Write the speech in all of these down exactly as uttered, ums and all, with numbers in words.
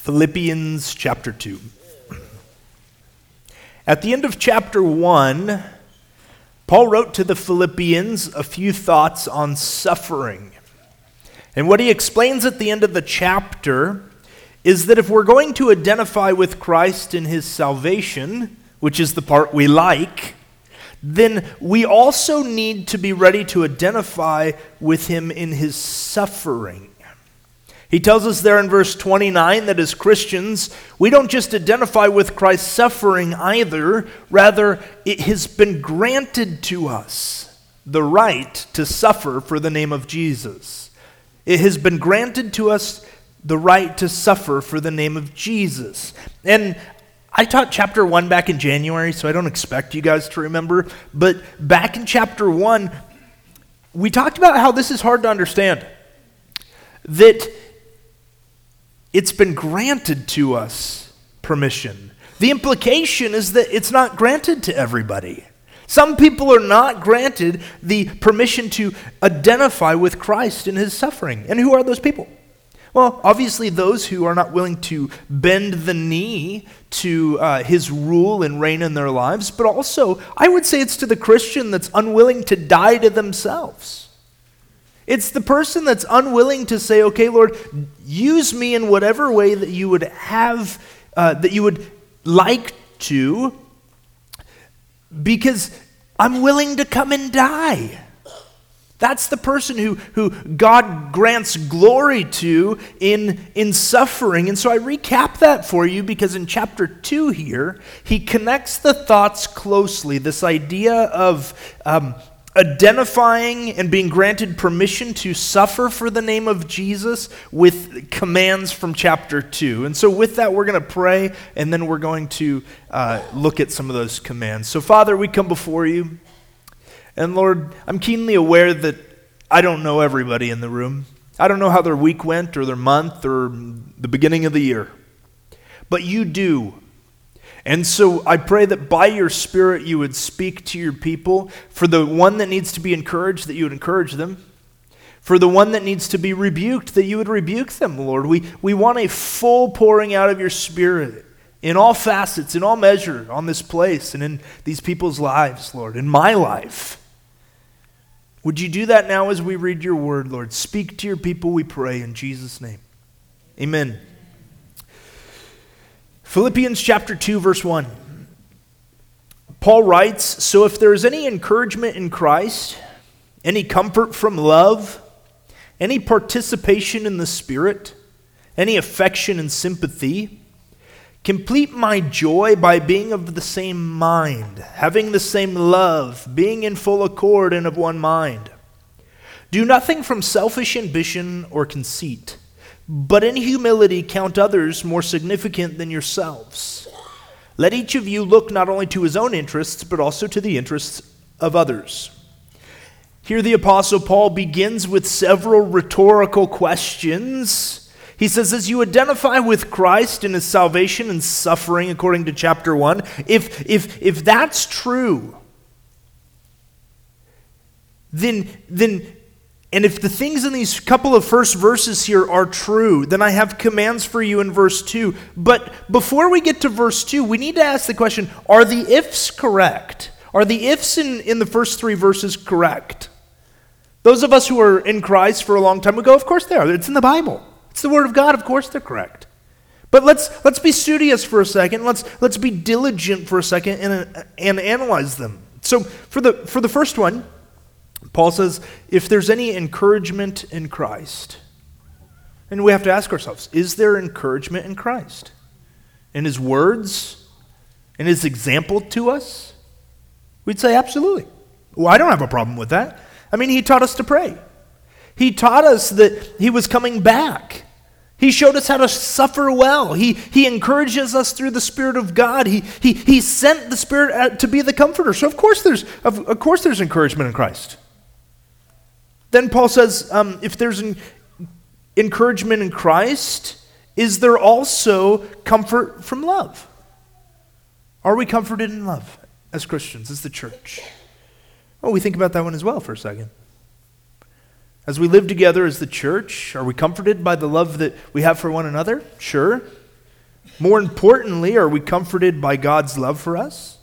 Philippians chapter two. At the end of chapter one, Paul wrote to the Philippians a few thoughts on suffering. And what he explains at the end of the chapter is that if we're going to identify with Christ in his salvation, which is the part we like, then we also need to be ready to identify with him in his suffering. He tells us there in verse twenty-nine that as Christians, we don't just identify with Christ's suffering either. Rather, it has been granted to us the right to suffer for the name of Jesus. It has been granted to us the right to suffer for the name of Jesus. And I taught chapter one back in January, so I don't expect you guys to remember. But back in chapter one, we talked about how this is hard to understand. That it's been granted to us permission. The implication is that it's not granted to everybody. Some people are not granted the permission to identify with Christ in his suffering. And who are those people? Well, obviously those who are not willing to bend the knee to uh, his rule and reign in their lives, but also I would say it's to the Christian that's unwilling to die to themselves. It's the person that's unwilling to say, okay, Lord, use me in whatever way that you would have, uh, that you would like to, because I'm willing to come and die. That's the person who, who God grants glory to in, in suffering. And so I recap that for you because in chapter two here, he connects the thoughts closely. This idea of um, identifying and being granted permission to suffer for the name of Jesus with commands from chapter two. And so with that, we're going to pray, and then we're going to uh, look at some of those commands. So Father, we come before you. And Lord, I'm keenly aware that I don't know everybody in the room. I don't know how their week went or their month or the beginning of the year. But you do. And so I pray that by your Spirit you would speak to your people. For the one that needs to be encouraged, that you would encourage them. For the one that needs to be rebuked, that you would rebuke them, Lord. We, we want a full pouring out of your Spirit in all facets, in all measure, on this place and in these people's lives, Lord, in my life. Would you do that now as we read your word, Lord? Speak to your people, we pray, in Jesus' name. Amen. Philippians chapter two, verse one. Paul writes, "So if there is any encouragement in Christ, any comfort from love, any participation in the Spirit, any affection and sympathy, complete my joy by being of the same mind, having the same love, being in full accord and of one mind. Do nothing from selfish ambition or conceit, but in humility count others more significant than yourselves. Let each of you look not only to his own interests, but also to the interests of others." Here the Apostle Paul begins with several rhetorical questions. He says, as you identify with Christ in his salvation and suffering, according to chapter one, if, if, if that's true, then, then, and if the things in these couple of first verses here are true, then I have commands for you in verse two. But before we get to verse two, we need to ask the question, are the ifs correct? Are the ifs in, in the first three verses correct? Those of us who are in Christ for a long time ago, of course they are. It's in the Bible. It's the Word of God, of course they're correct. But let's let's be studious for a second. Let's let's be diligent for a second and, and analyze them. So for the for the first one, Paul says, if there's any encouragement in Christ, and we have to ask ourselves, is there encouragement in Christ? In his words? In his example to us? We'd say absolutely. Well, I don't have a problem with that. I mean, he taught us to pray. He taught us that he was coming back. He showed us how to suffer well. He, he encourages us through the Spirit of God. He, he, he sent the Spirit to be the comforter. So of course there's, of, of course there's encouragement in Christ. Then Paul says, um, if there's an encouragement in Christ, is there also comfort from love? Are we comforted in love as Christians, as the church? Well, we think about that one as well for a second. As we live together as the church, are we comforted by the love that we have for one another? Sure. More importantly, are we comforted by God's love for us?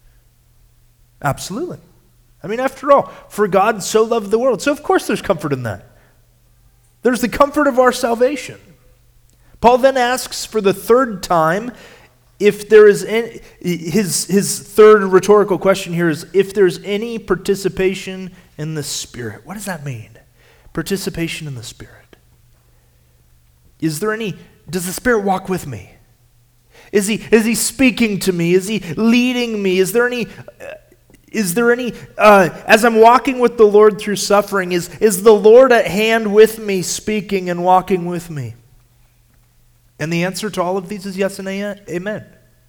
Absolutely. I mean, after all, for God so loved the world. So of course there's comfort in that. There's the comfort of our salvation. Paul then asks for the third time if there is any, his, his third rhetorical question here is if there's any participation in the Spirit. What does that mean? Participation in the Spirit. Is there any, does the Spirit walk with me? Is he, is he speaking to me? Is he leading me? Is there any, is there any, uh, as I'm walking with the Lord through suffering, is, is the Lord at hand with me, speaking and walking with me? And the answer to all of these is yes and amen.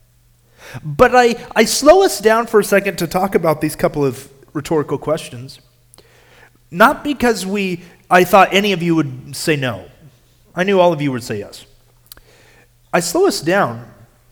But I, I slow us down for a second to talk about these couple of rhetorical questions. Not because we, I thought any of you would say no. I knew all of you would say yes. I slow us down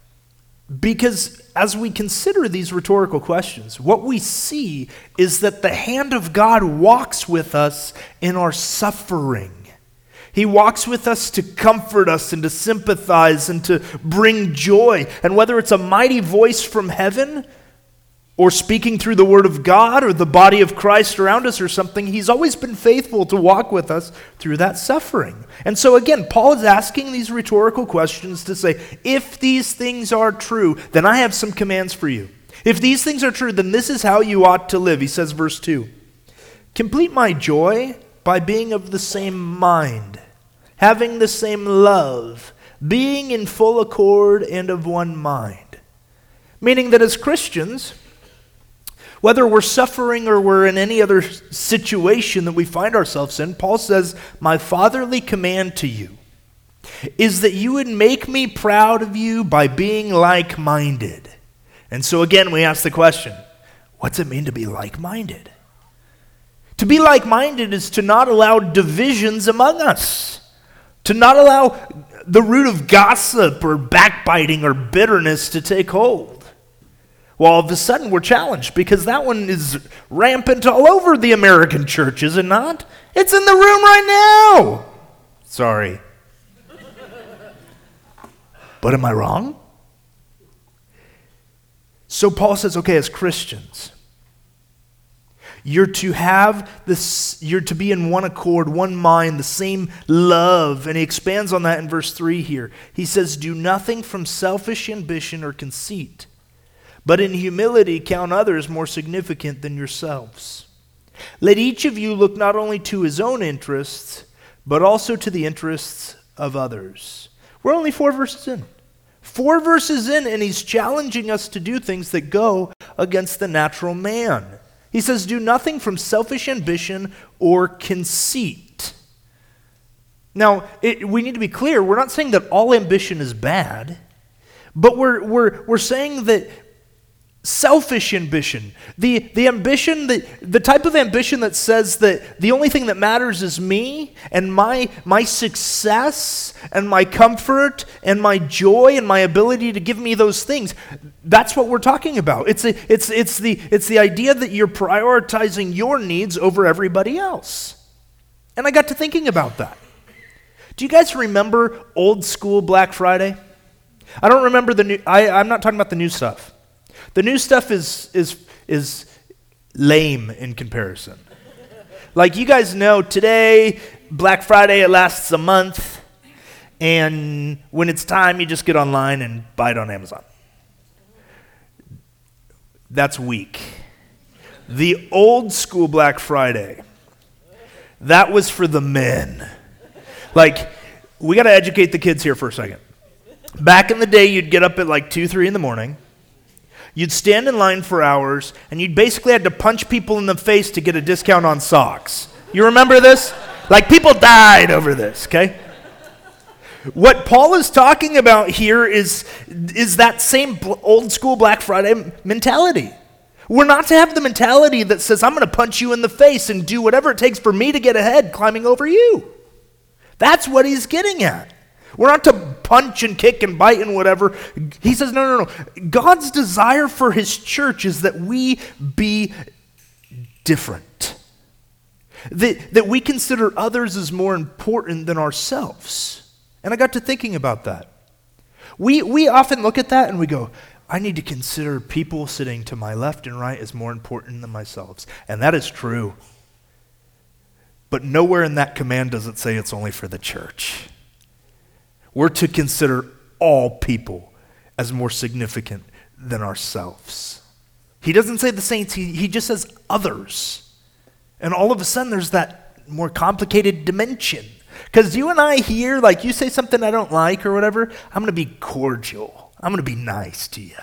because as we consider these rhetorical questions, what we see is that the hand of God walks with us in our suffering. He walks with us to comfort us and to sympathize and to bring joy. And whether it's a mighty voice from heaven or speaking through the Word of God or the body of Christ around us or something, He's always been faithful to walk with us through that suffering. And so again, Paul is asking these rhetorical questions to say, if these things are true, then I have some commands for you. If these things are true, then this is how you ought to live. He says, verse two, complete my joy by being of the same mind, having the same love, being in full accord and of one mind. Meaning that as Christians, whether we're suffering or we're in any other situation that we find ourselves in, Paul says, my fatherly command to you is that you would make me proud of you by being like-minded. And so again, we ask the question, what's it mean to be like-minded? To be like-minded is to not allow divisions among us, to not allow the root of gossip or backbiting or bitterness to take hold. Well, all of a sudden we're challenged because that one is rampant all over the American church, is it not? It's in the room right now. Sorry. But am I wrong? So Paul says, okay, as Christians, you're to have this, you're to be in one accord, one mind, the same love. And he expands on that in verse three here. He says, do nothing from selfish ambition or conceit, but in humility count others more significant than yourselves. Let each of you look not only to his own interests, but also to the interests of others. We're only four verses in. Four verses in, and he's challenging us to do things that go against the natural man. He says, do nothing from selfish ambition or conceit. Now, it, we need to be clear. We're not saying that all ambition is bad, but we're, we're, we're saying that selfish ambition, the, the ambition, that, the type of ambition that says that the only thing that matters is me and my, my success and my comfort and my joy and my ability to give me those things, that's what we're talking about. It's, a, it's, it's, the, it's the idea that you're prioritizing your needs over everybody else. And I got to thinking about that. Do you guys remember old school Black Friday? I don't remember the new, I, I'm not talking about the new stuff. The new stuff is is is lame in comparison. Like you guys know, today, Black Friday, it lasts a month, and when it's time, you just get online and buy it on Amazon. That's weak. The old school Black Friday, that was for the men. Like, we got to educate the kids here for a second. Back in the day, you'd get up at like two, three in the morning. You'd stand in line for hours, and you'd basically had to punch people in the face to get a discount on socks. You remember this? Like, people died over this, okay? What Paul is talking about here is, is that same old school Black Friday mentality. We're not to have the mentality that says, I'm going to punch you in the face and do whatever it takes for me to get ahead climbing over you. That's what he's getting at. We're not to punch and kick and bite and whatever. He says, no, no, no. God's desire for his church is that we be different. That, that we consider others as more important than ourselves. And I got to thinking about that. We, we often look at that and we go, I need to consider people sitting to my left and right as more important than myself. And that is true. But nowhere in that command does it say it's only for the church. We're to consider all people as more significant than ourselves. He doesn't say the saints, he, he just says others. And all of a sudden there's that more complicated dimension. Because you and I here, like you say something I don't like or whatever, I'm going to be cordial. I'm going to be nice to you.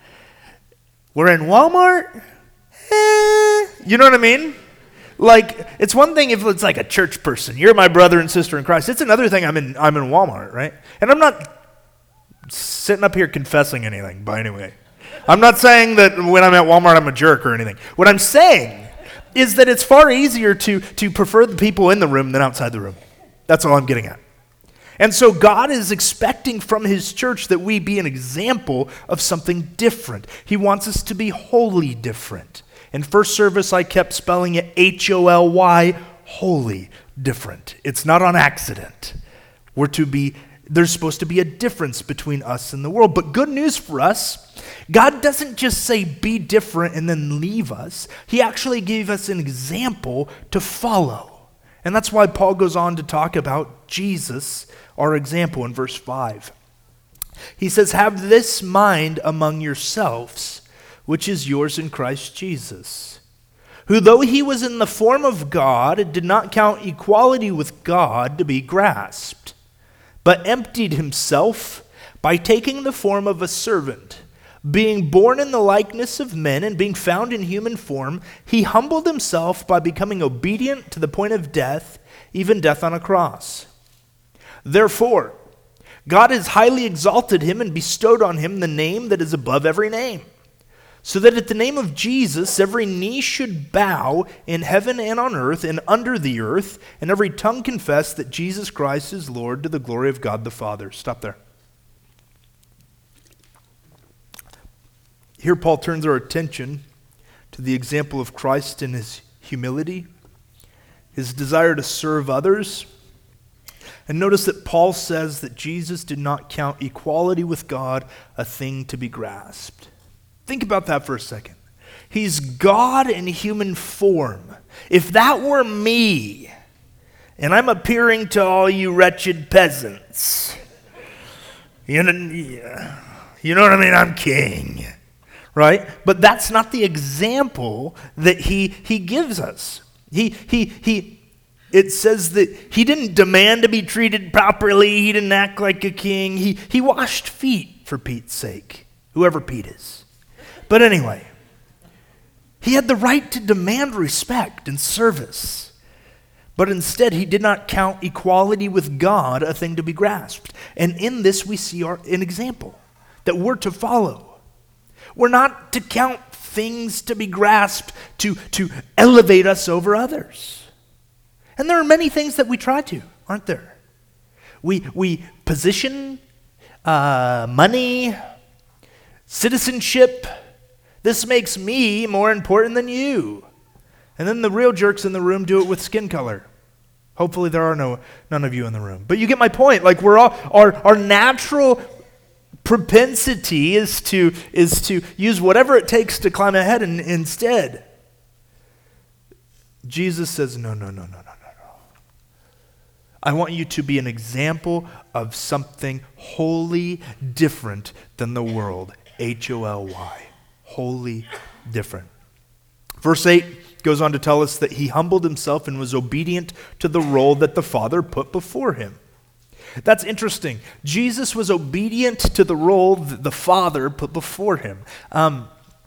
We're in Walmart? Eh, you know what I mean? Like, it's one thing if it's like a church person. You're my brother and sister in Christ. It's another thing I'm in I'm in Walmart, right? And I'm not sitting up here confessing anything by any way. I'm not saying that when I'm at Walmart I'm a jerk or anything. What I'm saying is that it's far easier to, to prefer the people in the room than outside the room. That's all I'm getting at. And so God is expecting from his church that we be an example of something different. He wants us to be wholly different. In first service, I kept spelling it H O L Y, wholly different. It's not on accident. We're to be, there's supposed to be a difference between us and the world. But good news for us, God doesn't just say be different and then leave us. He actually gave us an example to follow. And that's why Paul goes on to talk about Jesus, our example, in verse five. He says, have this mind among yourselves, which is yours in Christ Jesus, who though he was in the form of God, did not count equality with God to be grasped, but emptied himself by taking the form of a servant. Being born in the likeness of men and being found in human form, he humbled himself by becoming obedient to the point of death, even death on a cross. Therefore, God has highly exalted him and bestowed on him the name that is above every name, so that at the name of Jesus every knee should bow in heaven and on earth and under the earth, and every tongue confess that Jesus Christ is Lord, to the glory of God the Father. Stop there. Here Paul turns our attention to the example of Christ in his humility, his desire to serve others. And notice that Paul says that Jesus did not count equality with God a thing to be grasped. Think about that for a second. He's God in human form. If that were me, and I'm appearing to all you wretched peasants, you know, you know what I mean? I'm king, right? But that's not the example that he, he gives us. He, he, he, it says that he didn't demand to be treated properly. He didn't act like a king. He, he washed feet for Pete's sake, whoever Pete is. But anyway, he had the right to demand respect and service. But instead, he did not count equality with God a thing to be grasped. And in this, we see our, an example that we're to follow. We're not to count things to be grasped to, to elevate us over others. And there are many things that we try to, aren't there? We, we position, uh, money, citizenship. This makes me more important than you. And then the real jerks in the room do it with skin color. Hopefully there are no none of you in the room. But you get my point. Like we're all our our natural propensity is to is to use whatever it takes to climb ahead, and instead Jesus says, no, no, no, no, no, no, no. I want you to be an example of something wholly different than the world. H O L Y. Wholly different. Verse eight goes on to tell us that he humbled himself and was obedient to the role that the Father put before him. That's interesting. Jesus was obedient to the role that the Father put before him. Um,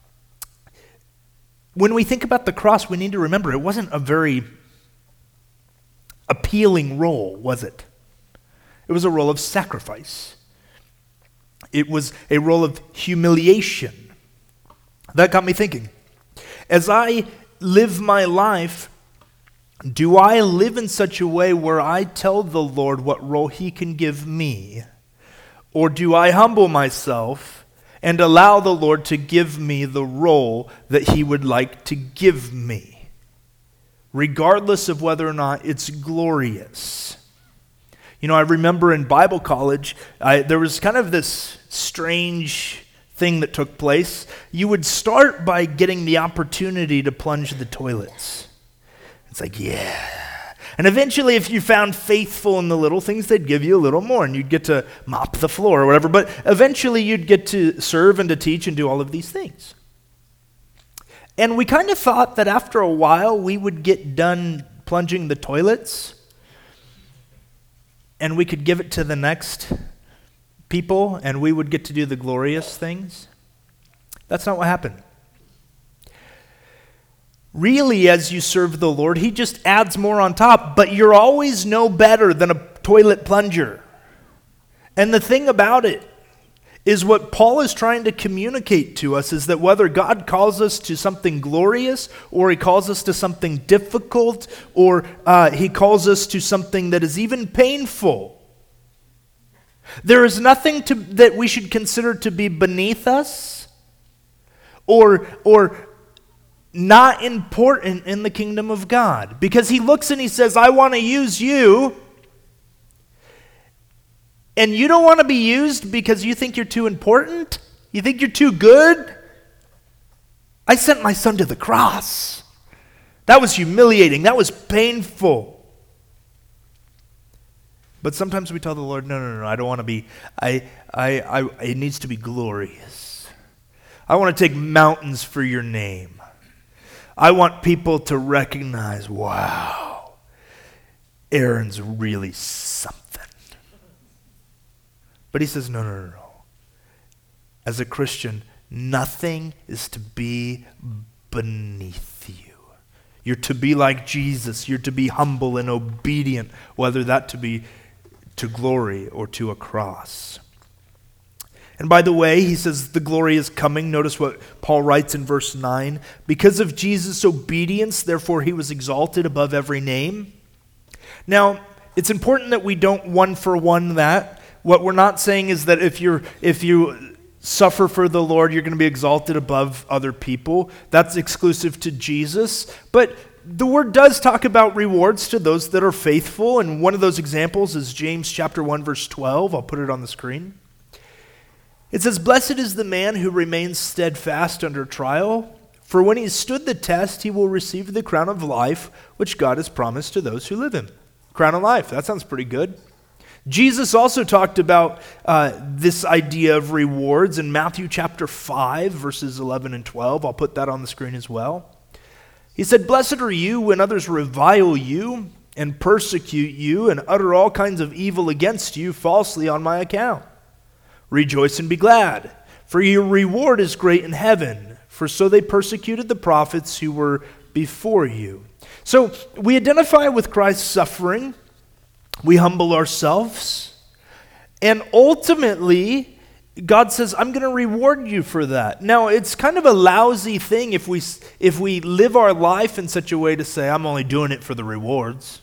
when we think about the cross, we need to remember it wasn't a very appealing role, was it? It was a role of sacrifice. It was a role of humiliation. That got me thinking. As I live my life, do I live in such a way where I tell the Lord what role he can give me? Or do I humble myself and allow the Lord to give me the role that he would like to give me, regardless of whether or not it's glorious? You know, I remember in Bible college, I, there was kind of this strange thing that took place. You would start by getting the opportunity to plunge the toilets. It's like, yeah. And eventually, if you found faithful in the little things, they'd give you a little more, and you'd get to mop the floor or whatever. But eventually, you'd get to serve and to teach and do all of these things. And we kind of thought that after a while, we would get done plunging the toilets, and we could give it to the next people, and we would get to do the glorious things. That's not what happened. Really, as you serve the Lord, he just adds more on top, but you're always no better than a toilet plunger. And the thing about it is what Paul is trying to communicate to us is that whether God calls us to something glorious, or he calls us to something difficult, or uh, he calls us to something that is even painful, there is nothing to, that we should consider to be beneath us or or not important in the kingdom of God. Because he looks and he says, I want to use you, and you don't want to be used because you think you're too important? You think you're too good? I sent my son to the cross. That was humiliating. That was painful. But sometimes we tell the Lord, no, no, no, I don't want to be, I, I, I, it needs to be glorious. I want to take mountains for your name. I want people to recognize, wow, Aaron's really something. But he says, no, no, no, no. As a Christian, nothing is to be beneath you. You're to be like Jesus. You're to be humble and obedient, whether that to be to glory or to a cross. And by the way, he says the glory is coming. Notice what Paul writes in verse nine. Because of Jesus' obedience, therefore he was exalted above every name. Now, it's important that we don't one for one that. What we're not saying is that if you're if you suffer for the Lord, you're going to be exalted above other people. That's exclusive to Jesus. But the word does talk about rewards to those that are faithful, and one of those examples is James chapter one, verse twelve. I'll put it on the screen. It says, "Blessed is the man who remains steadfast under trial, for when he stood the test, he will receive the crown of life, which God has promised to those who live him." Crown of life, that sounds pretty good. Jesus also talked about uh, this idea of rewards in Matthew chapter five, verses eleven and twelve. I'll put that on the screen as well. He said, "Blessed are you when others revile you and persecute you and utter all kinds of evil against you falsely on my account. Rejoice and be glad, for your reward is great in heaven, for so they persecuted the prophets who were before you." So we identify with Christ's suffering, we humble ourselves, and ultimately God says, I'm going to reward you for that. Now, it's kind of a lousy thing if we if we live our life in such a way to say, I'm only doing it for the rewards.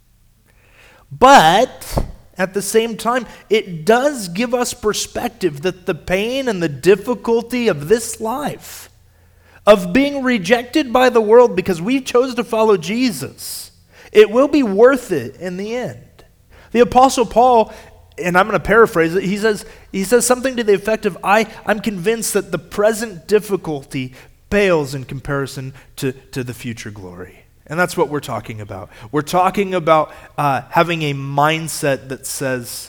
But at the same time, it does give us perspective that the pain and the difficulty of this life, of being rejected by the world because we chose to follow Jesus, it will be worth it in the end. The Apostle Paul, and I'm going to paraphrase it, he says he says something to the effect of, I, I'm convinced that the present difficulty pales in comparison to, to the future glory. And that's what we're talking about. We're talking about uh, having a mindset that says,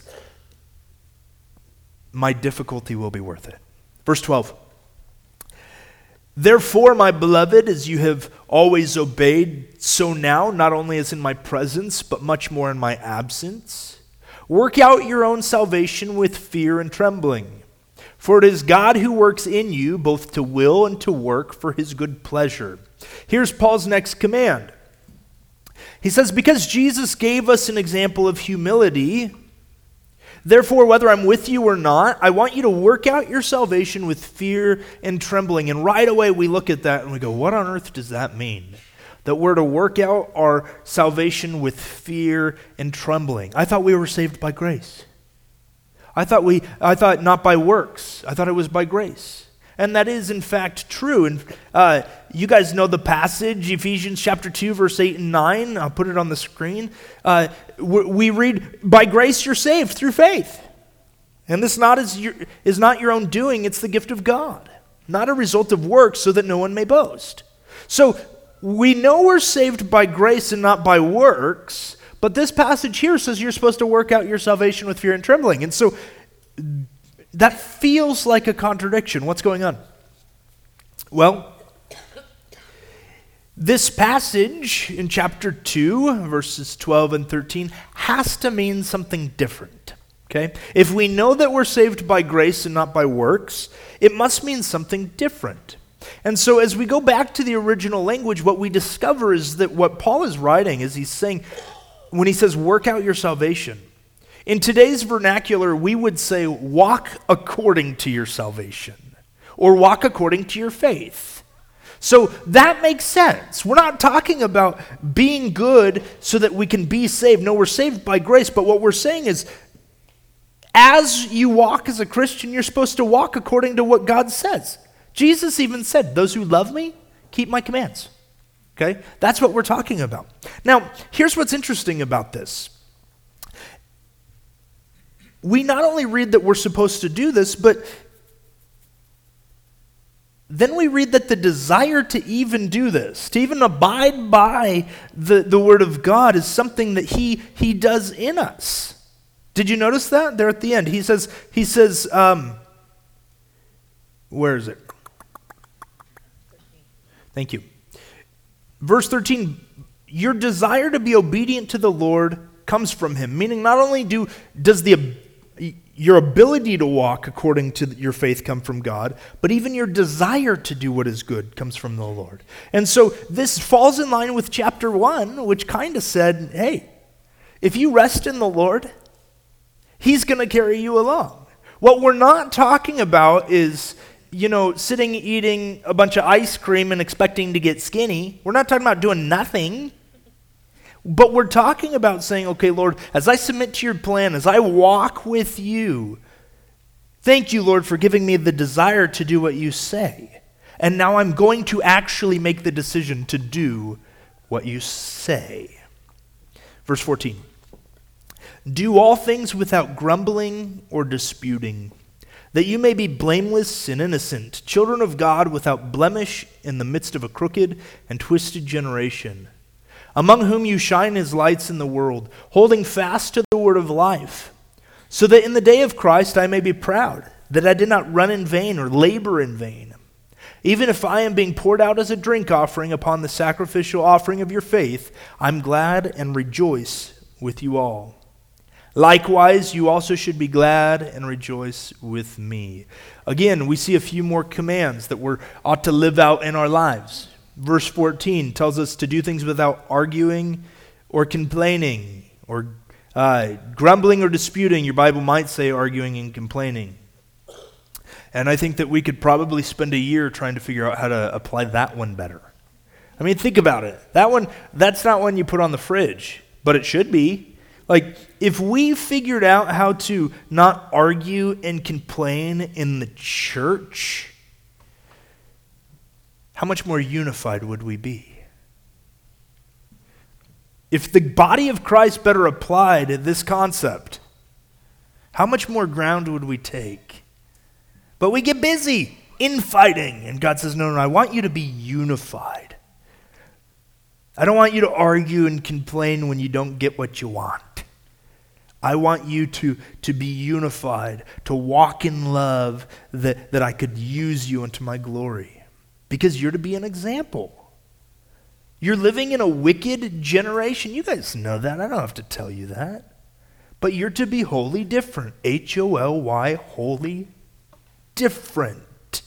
my difficulty will be worth it. Verse twelve. "Therefore, my beloved, as you have always obeyed, so now, not only as in my presence, but much more in my absence, work out your own salvation with fear and trembling. For it is God who works in you, both to will and to work for his good pleasure." Here's Paul's next command. He says, because Jesus gave us an example of humility, therefore, whether I'm with you or not, I want you to work out your salvation with fear and trembling. And right away we look at that and we go, what on earth does that mean? That we're to work out our salvation with fear and trembling. I thought we were saved by grace. I thought we I thought not by works. I thought it was by grace. And that is, in fact, true. And uh, you guys know the passage, Ephesians chapter two, verse eight and nine. I'll put it on the screen. Uh, we read, by grace you're saved through faith. And this not is, your, is not your own doing, it's the gift of God, not a result of works, so that no one may boast. So we know we're saved by grace and not by works, but this passage here says you're supposed to work out your salvation with fear and trembling. And so that feels like a contradiction. What's going on? Well, this passage in chapter two, verses twelve and thirteen, has to mean something different. Okay? If we know that we're saved by grace and not by works, it must mean something different. And so as we go back to the original language, what we discover is that what Paul is writing is he's saying, when he says work out your salvation, in today's vernacular, we would say walk according to your salvation or walk according to your faith. So that makes sense. We're not talking about being good so that we can be saved. No, we're saved by grace, but what we're saying is as you walk as a Christian, you're supposed to walk according to what God says. Jesus even said, those who love me, keep my commands. Okay? That's what we're talking about. Now, here's what's interesting about this. We not only read that we're supposed to do this, but then we read that the desire to even do this, to even abide by the, the word of God, is something that he, he does in us. Did you notice that? There at the end. He says, he says, um, where is it? Thank you. Verse thirteen, your desire to be obedient to the Lord comes from him. Meaning not only do does the your ability to walk according to your faith come from God, but even your desire to do what is good comes from the Lord. And so this falls in line with chapter one, which kind of said, hey, if you rest in the Lord, he's going to carry you along. What we're not talking about is, you know, sitting eating a bunch of ice cream and expecting to get skinny. We're not talking about doing nothing. But we're talking about saying, okay, Lord, as I submit to your plan, as I walk with you, thank you, Lord, for giving me the desire to do what you say. And now I'm going to actually make the decision to do what you say. Verse fourteen. Do all things without grumbling or disputing, that you may be blameless and innocent, children of God without blemish in the midst of a crooked and twisted generation, among whom you shine as lights in the world, holding fast to the word of life, so that in the day of Christ I may be proud, that I did not run in vain or labor in vain. Even if I am being poured out as a drink offering upon the sacrificial offering of your faith, I'm glad and rejoice with you all. Likewise, you also should be glad and rejoice with me. Again, we see a few more commands that we ought to live out in our lives. Verse fourteen tells us to do things without arguing or complaining or uh, grumbling or disputing. Your Bible might say arguing and complaining. And I think that we could probably spend a year trying to figure out how to apply that one better. I mean, think about it. That one, that's not one you put on the fridge, but it should be. Like, if we figured out how to not argue and complain in the church, how much more unified would we be? If the body of Christ better applied this concept, how much more ground would we take? But we get busy infighting, and God says, no, no, I want you to be unified. I don't want you to argue and complain when you don't get what you want. I want you to, to be unified, to walk in love, that, that I could use you unto my glory. Because you're to be an example. You're living in a wicked generation. You guys know that. I don't have to tell you that. But you're to be wholly different. H O L Y, wholly different.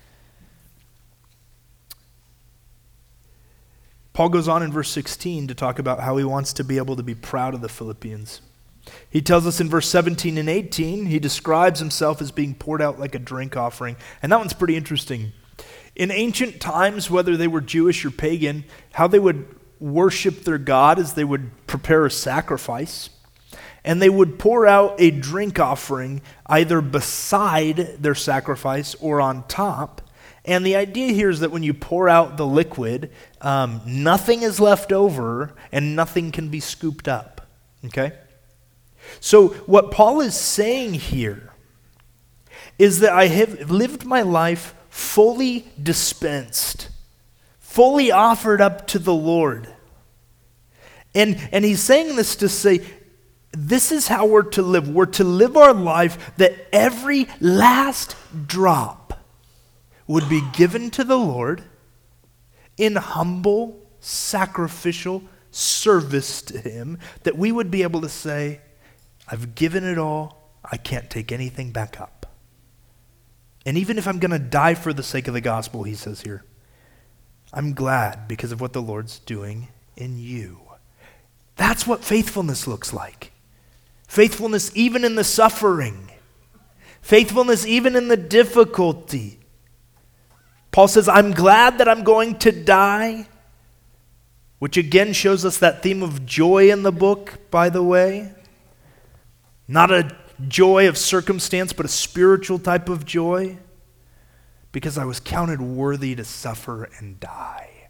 Paul goes on in verse sixteen to talk about how he wants to be able to be proud of the Philippians. He tells us in verse seventeen and eighteen, he describes himself as being poured out like a drink offering. And that one's pretty interesting. In ancient times, whether they were Jewish or pagan, how they would worship their God is they would prepare a sacrifice. And they would pour out a drink offering either beside their sacrifice or on top. And the idea here is that when you pour out the liquid, um, nothing is left over and nothing can be scooped up. Okay? So what Paul is saying here is that I have lived my life fully dispensed, fully offered up to the Lord. And, and he's saying this to say, this is how we're to live. We're to live our life that every last drop would be given to the Lord in humble, sacrificial service to him, that we would be able to say, I've given it all, I can't take anything back up. And even if I'm going to die for the sake of the gospel, he says here, I'm glad because of what the Lord's doing in you. That's what faithfulness looks like. Faithfulness even in the suffering. Faithfulness even in the difficulty. Paul says, I'm glad that I'm going to die, which again shows us that theme of joy in the book, by the way. Not a joy of circumstance, but a spiritual type of joy, because I was counted worthy to suffer and die.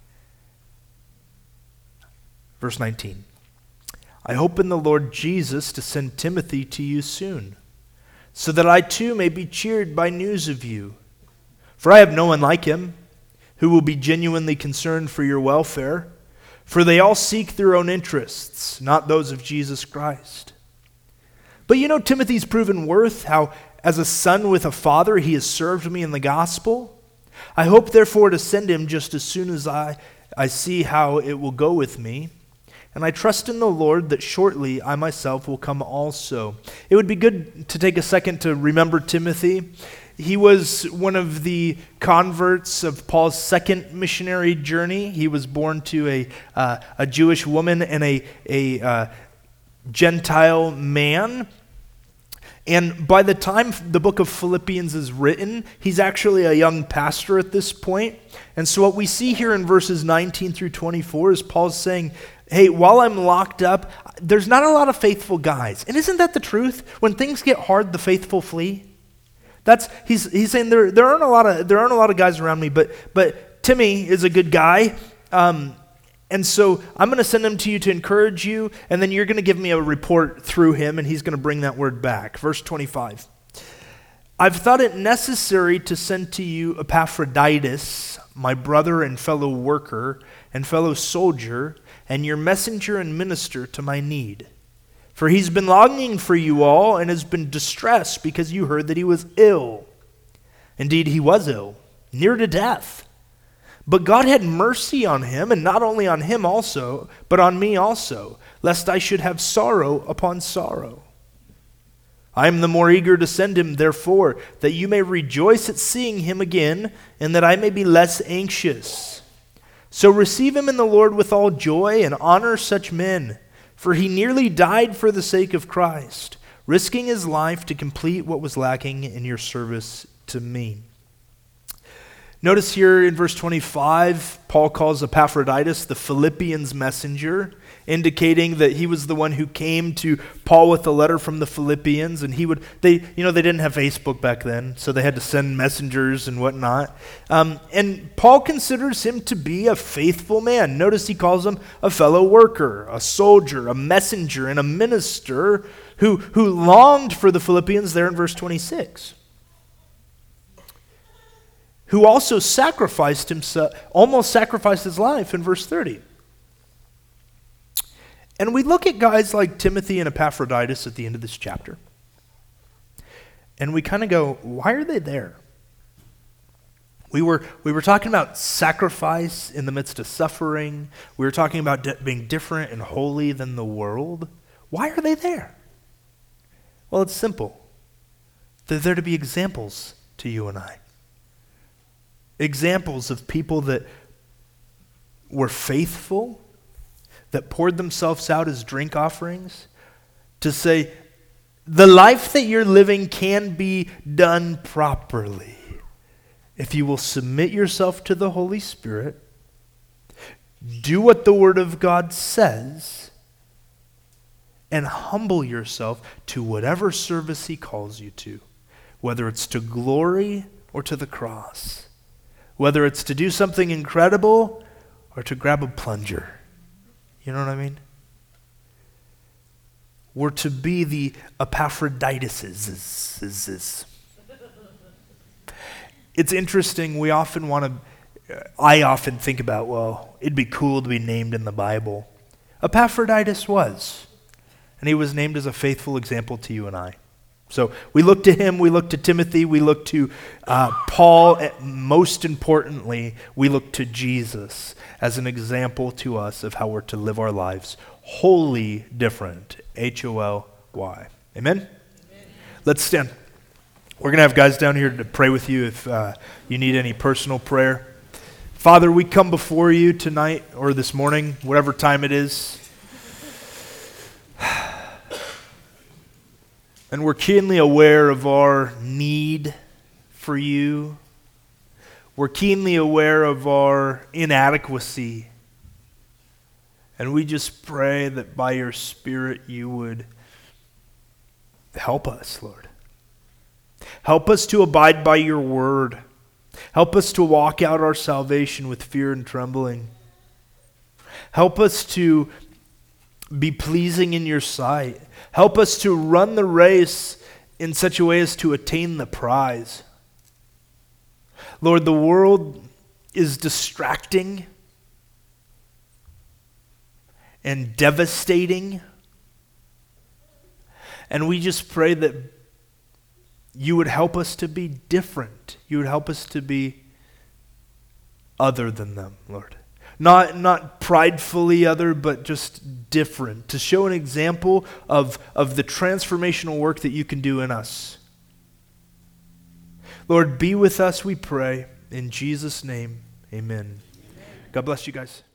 Verse nineteen. I hope in the Lord Jesus to send Timothy to you soon, so that I too may be cheered by news of you. For I have no one like him, who will be genuinely concerned for your welfare, for they all seek their own interests, not those of Jesus Christ. But you know Timothy's proven worth, how as a son with a father he has served me in the gospel. I hope therefore to send him just as soon as I, I see how it will go with me. And I trust in the Lord that shortly I myself will come also. It would be good to take a second to remember Timothy. He was one of the converts of Paul's second missionary journey. He was born to a uh, a Jewish woman and a, a uh, Gentile man. And by the time the book of Philippians is written, he's actually a young pastor at this point. And so what we see here in verses nineteen through twenty-four is Paul's saying, hey, while I'm locked up, there's not a lot of faithful guys. And isn't that the truth? When things get hard, the faithful flee. That's he's he's saying there there aren't a lot of there aren't a lot of guys around me, but but Timmy is a good guy. Um, and so I'm going to send him to you to encourage you, and then you're going to give me a report through him, and he's going to bring that word back. Verse twenty-five. I've thought it necessary to send to you Epaphroditus, my brother and fellow worker and fellow soldier, and your messenger and minister to my need. For he's been longing for you all and has been distressed because you heard that he was ill. Indeed, he was ill, near to death. But God had mercy on him, and not only on him also, but on me also, lest I should have sorrow upon sorrow. I am the more eager to send him, therefore, that you may rejoice at seeing him again, and that I may be less anxious. So receive him in the Lord with all joy and honor such men, for he nearly died for the sake of Christ, risking his life to complete what was lacking in your service to me. Notice here in verse twenty-five, Paul calls Epaphroditus the Philippians' messenger, indicating that he was the one who came to Paul with the letter from the Philippians, and he would, they, you know, they didn't have Facebook back then, so they had to send messengers and whatnot. Um, and Paul considers him to be a faithful man. Notice he calls him a fellow worker, a soldier, a messenger, and a minister who, who longed for the Philippians there in verse twenty-six. Who also sacrificed himself, almost sacrificed his life in verse thirty. And we look at guys like Timothy and Epaphroditus at the end of this chapter, and we kind of go, why are they there? We were we were talking about sacrifice in the midst of suffering. We were talking about di- being different and holy than the world. Why are they there? Well, it's simple. They're there to be examples to you and I. Examples of people that were faithful, that poured themselves out as drink offerings, to say, the life that you're living can be done properly if you will submit yourself to the Holy Spirit, do what the Word of God says, and humble yourself to whatever service he calls you to, whether it's to glory or to the cross, whether it's to do something incredible or to grab a plunger. You know what I mean? We're to be the Epaphroditus. It's interesting, we often want to, I often think about, well, it'd be cool to be named in the Bible. Epaphroditus was, and he was named as a faithful example to you and I. So we look to him, we look to Timothy, we look to uh, Paul, and most importantly, we look to Jesus as an example to us of how we're to live our lives. Wholly different, H O L Y. Amen? Amen? Let's stand. We're going to have guys down here to pray with you if uh, you need any personal prayer. Father, we come before you tonight or this morning, whatever time it is. And we're keenly aware of our need for you. We're keenly aware of our inadequacy. And we just pray that by your Spirit you would help us, Lord. Help us to abide by your word. Help us to walk out our salvation with fear and trembling. Help us to be pleasing in your sight. Help us to run the race in such a way as to attain the prize. Lord, the world is distracting and devastating. And we just pray that you would help us to be different. You would help us to be other than them, Lord. Not, not pridefully other, but just different. To show an example of, of the transformational work that you can do in us. Lord, be with us, we pray. In Jesus' name, amen. Amen. God bless you guys.